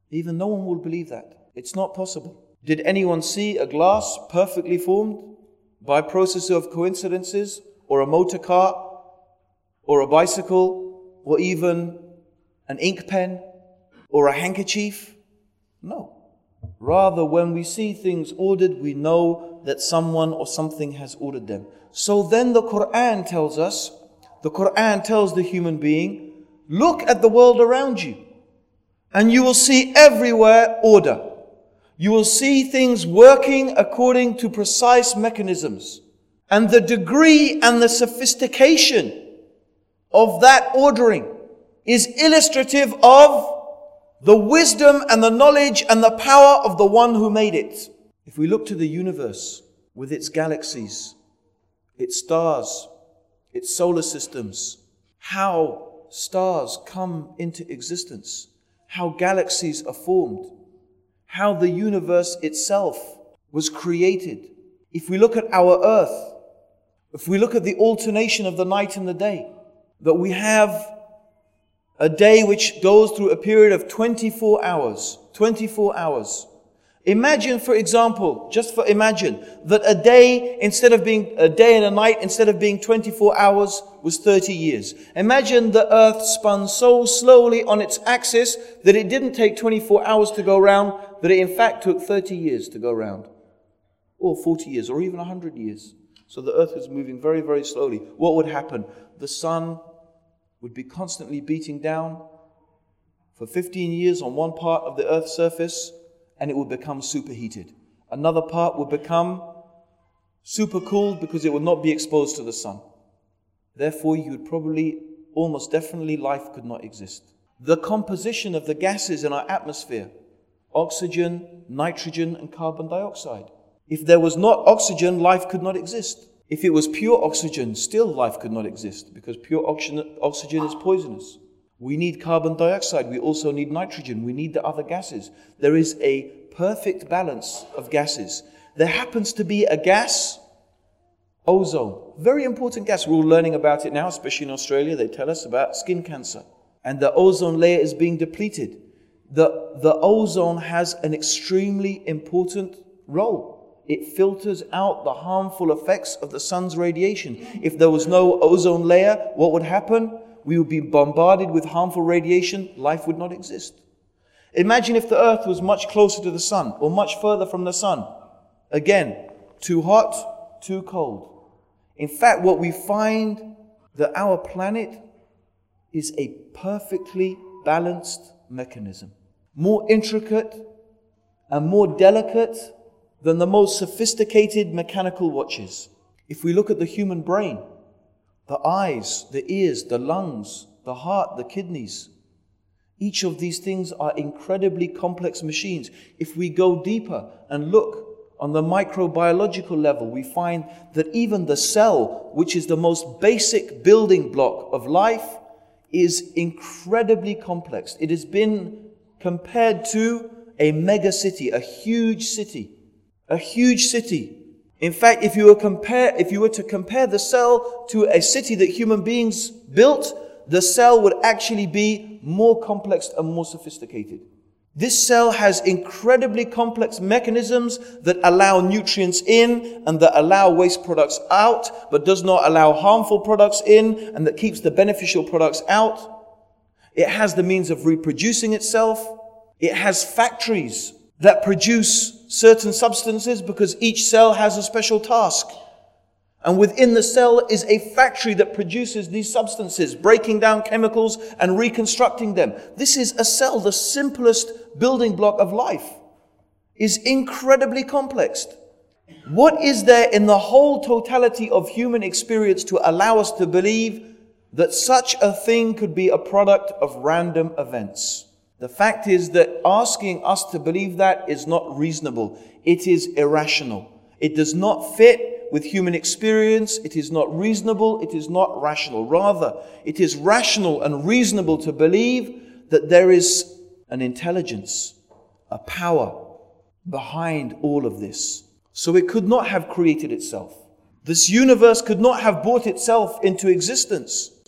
Even no one will believe that. It's not possible. Did anyone see a glass perfectly formed by process of coincidences, or a motor car, or a bicycle, or even an ink pen, or a handkerchief? No. Rather, when we see things ordered, we know that someone or something has ordered them. So then the Quran tells us, the Quran tells the human being, look at the world around you, and you will see everywhere order. You will see things working according to precise mechanisms. And the degree and the sophistication of that ordering is illustrative of the wisdom and the knowledge and the power of the one who made it. If we look to the universe with its galaxies, its stars, its solar systems, how stars come into existence, how galaxies are formed, how the universe itself was created. If we look at our earth, if we look at the alternation of the night and the day, that we have a day which goes through a period of 24 hours. 24 hours. Imagine, for example, imagine that a day, instead of being a day and a night, instead of being 24 hours, was 30 years. Imagine the earth spun so slowly on its axis that it didn't take 24 hours to go round, that it in fact took 30 years to go round. Or 40 years, or even 100 years. So the earth was moving very, very slowly. What would happen? The sun would be constantly beating down for 15 years on one part of the earth's surface, and it would become superheated. Another part would become super cooled because it would not be exposed to the sun. Therefore, you would probably, almost definitely, life could not exist. The composition of the gases in our atmosphere, oxygen, nitrogen, and carbon dioxide. If there was not oxygen, life could not exist. If it was pure oxygen, still life could not exist, because pure oxygen is poisonous. We need carbon dioxide. We also need nitrogen. We need the other gases. There is a perfect balance of gases. There happens to be a gas, ozone. Very important gas. We're all learning about it now, especially in Australia. They tell us about skin cancer. And the ozone layer is being depleted. The ozone has an extremely important role. It filters out the harmful effects of the sun's radiation. If there was no ozone layer, what would happen? We would be bombarded with harmful radiation. Life would not exist. Imagine if the earth was much closer to the sun or much further from the sun. Again, too hot, too cold. In fact, what we find that our planet is a perfectly balanced mechanism. More intricate and more delicate than the most sophisticated mechanical watches. If we look at the human brain, the eyes, the ears, the lungs, the heart, the kidneys, each of these things are incredibly complex machines. If we go deeper and look on the microbiological level, we find that even the cell, which is the most basic building block of life, is incredibly complex. It has been compared to a mega city, a huge city. A huge city. In fact, if you were to compare the cell to a city that human beings built, the cell would actually be more complex and more sophisticated. This cell has incredibly complex mechanisms that allow nutrients in and that allow waste products out, but does not allow harmful products in, and that keeps the beneficial products out. It has the means of reproducing itself. It has factories that produce certain substances because each cell has a special task. And within the cell is a factory that produces these substances, breaking down chemicals and reconstructing them. This is a cell. The simplest building block of life is incredibly complex. What is there in the whole totality of human experience to allow us to believe that such a thing could be a product of random events? The fact is that asking us to believe that is not reasonable. It is irrational. It does not fit with human experience. It is not reasonable. It is not rational. Rather, it is rational and reasonable to believe that there is an intelligence, a power behind all of this. So it could not have created itself. This universe could not have brought itself into existence.